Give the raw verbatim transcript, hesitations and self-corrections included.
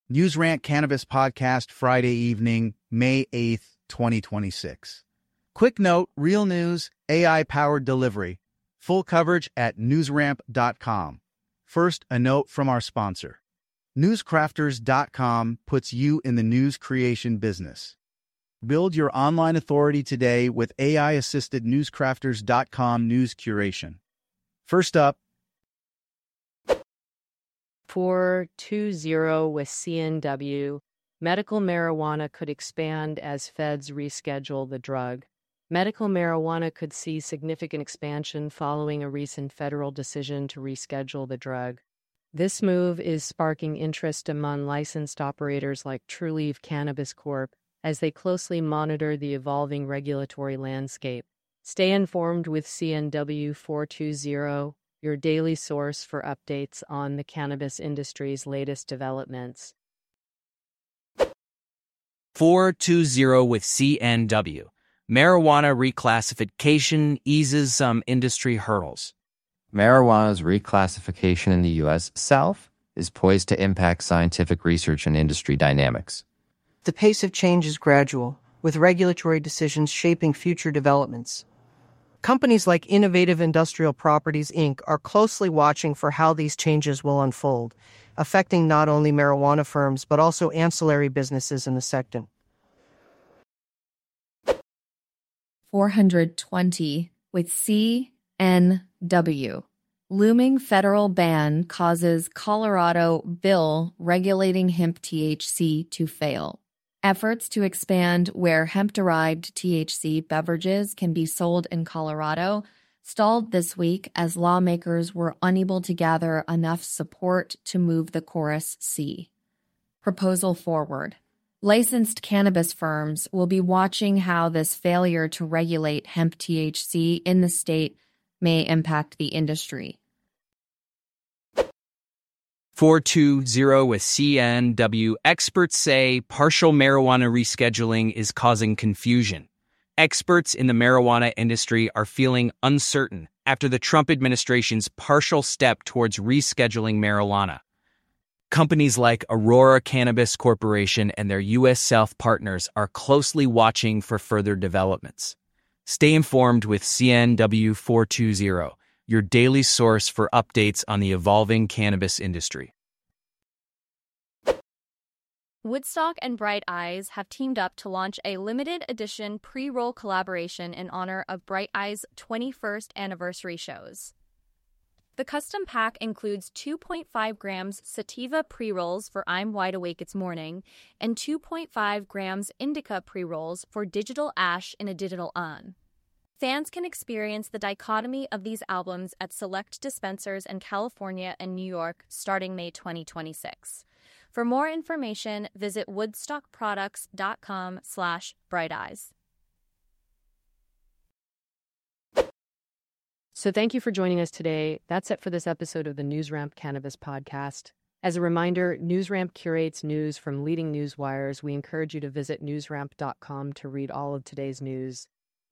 NewsRant Cannabis Podcast, Friday evening, May eighth, twenty twenty-six. Quick note, real news, A I-powered delivery. Full coverage at newsramp dot com. First, a note from our sponsor. newscrafters dot com puts you in the news creation business. Build your online authority today with A I-assisted newscrafters dot com news curation. First up, four two zero with C N W, medical marijuana could expand as feds reschedule the drug. Medical marijuana could see significant expansion following a recent federal decision to reschedule the drug. This move is sparking interest among licensed operators like Trulieve Cannabis Corp as they closely monitor the evolving regulatory landscape. Stay informed with C N W four two zero, your daily source for updates on the cannabis industry's latest developments. four two zero with C N W. Marijuana reclassification eases some industry hurdles. Marijuana's reclassification in the U S South is poised to impact scientific research and industry dynamics. The pace of change is gradual, with regulatory decisions shaping future developments. Companies like Innovative Industrial Properties, Incorporated are closely watching for how these changes will unfold, affecting not only marijuana firms but also ancillary businesses in the sector. four hundred twenty with C N W. Looming federal ban causes Colorado bill regulating hemp T H C to fail. Efforts to expand where hemp-derived T H C beverages can be sold in Colorado stalled this week as lawmakers were unable to gather enough support to move the Chorus C proposal forward. Licensed cannabis firms will be watching how this failure to regulate hemp T H C in the state may impact the industry. four two zero with C N W. Experts say partial marijuana rescheduling is causing confusion. Experts in the marijuana industry are feeling uncertain after the Trump administration's partial step towards rescheduling marijuana. Companies like Aurora Cannabis Corporation and their U S South partners are closely watching for further developments. Stay informed with C N W four two zero, your daily source for updates on the evolving cannabis industry. Woodstock and Bright Eyes have teamed up to launch a limited edition pre-roll collaboration in honor of Bright Eyes' twenty-first anniversary shows. The custom pack includes two point five grams sativa pre-rolls for I'm Wide Awake It's Morning and two point five grams indica pre-rolls for Digital Ash in a Digital On. Fans can experience the dichotomy of these albums at select dispensers in California and New York starting May twenty twenty-six. For more information, visit woodstockproducts.com slash brighteyes. So thank you for joining us today. That's it for this episode of the NewsRamp Cannabis Podcast. As a reminder, NewsRamp curates news from leading news wires. We encourage you to visit newsramp dot com to read all of today's news.